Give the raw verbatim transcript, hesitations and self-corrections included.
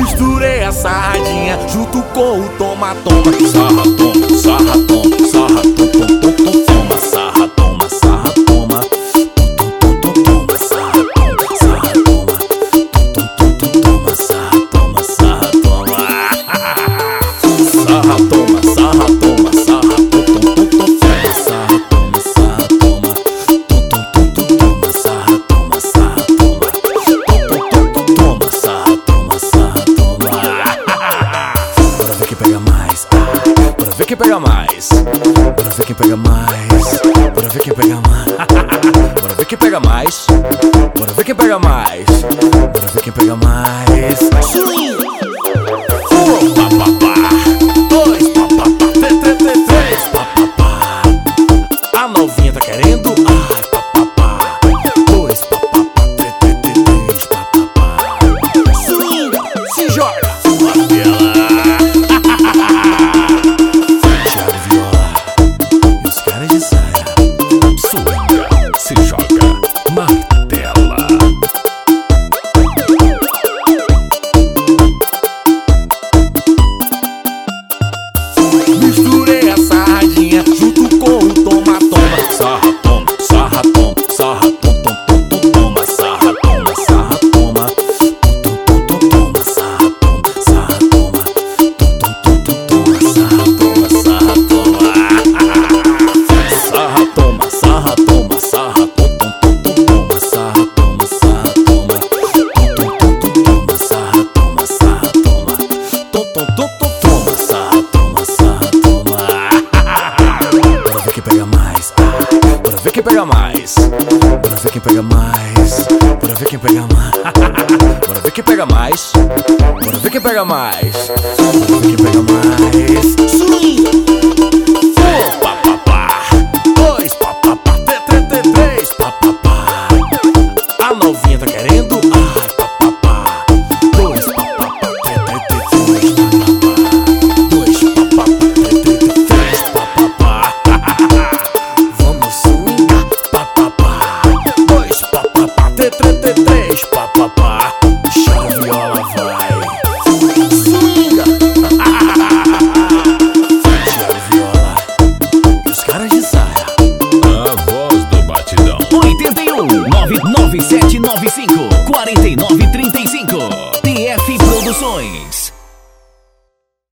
Misturei a sarradinha junto com o toma-toma. Sarra, toma, sarra, toma, sarra, toma, toma, toma, toma, sarra, toma, sarra, toma, toma, toma, sarra, toma, sarra, toma, toma, sarra, toma, sarra, toma, sarra, toma, sarra, toma, sarra, toma, toma, sarra, toma, sarra, toma, toma, sarra, toma, sarra, toma, toma, sarra, toma, sarra, toma. Bora ver quem pega mais. Bora ver quem pega mais. Bora ver quem pega mais. Bora ver quem pega mais. Bora ver quem pega mais. Bora ver quem pega mais. Bora ver quem pega mais. Swing. Um papapá, dois papapá, três, três, três, três papapá. A novinha tá querendo. Ai papapá. Dois papapá, três, três, três, três papapá. Swing. Se joga. Martela. Thiago Viola e os caras de saia. Swinga, se joga, martela. Misturei a sarradinha junto com o toma-toma. Sarra, toma, sarra, toma, sarra, toma, toma, toma, sarra, toma, sarra, toma, toma, toma, sarra, toma, sarra, toma, toma, toma, sarra, toma, sarra, toma, sarra, toma, sarra, toma, sarra, toma, toma, sarra, toma, sarra, toma, toma, sarra, toma, sarra, toma, toma, toma, sarra, toma, sarra, toma. Bora ver quem pega mais. Bora ver quem pega mais. Bora ver quem pega mais. Bora ver quem pega mais. Bora ver quem pega mais. Bora ver quem pega mais. Bora ver quem pega mais.